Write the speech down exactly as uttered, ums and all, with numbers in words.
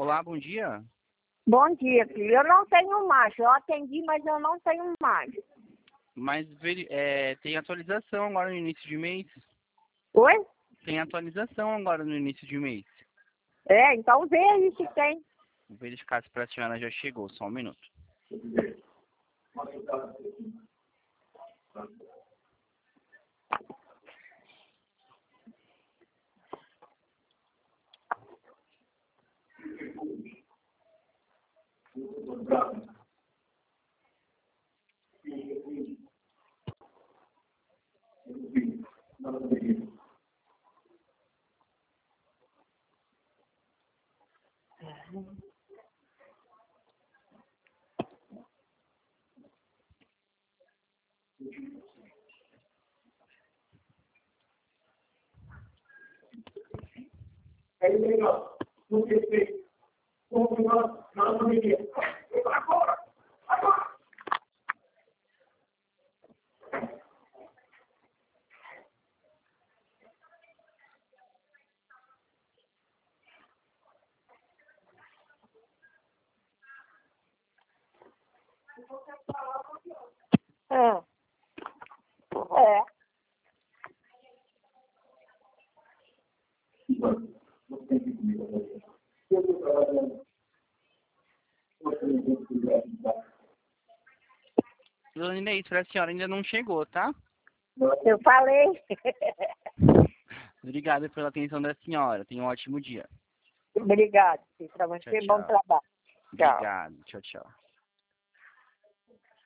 Olá, bom dia. Bom dia, filho. Eu não tenho mais. Eu atendi, mas eu não tenho mais. Mas veri- é, tem atualização agora no início de mês. Oi? Tem atualização agora no início de mês. É, então vê aí se tem. Vou verificar se para a senhora já chegou, só um minuto. É legal. Não tem feito. Como nós, nós não iríamos. Agora! Agora! É. É. Não tem que comigo. Eu estou trabalhando. Você não tem que me ajudar. Dona Inês, para a senhora ainda não chegou, tá? Eu falei. Obrigado pela atenção da senhora. Tenha um ótimo dia. Obrigado, filho. Pra você, Tchau, bom tchau. trabalho. Tchau. Obrigado. Tchau, tchau.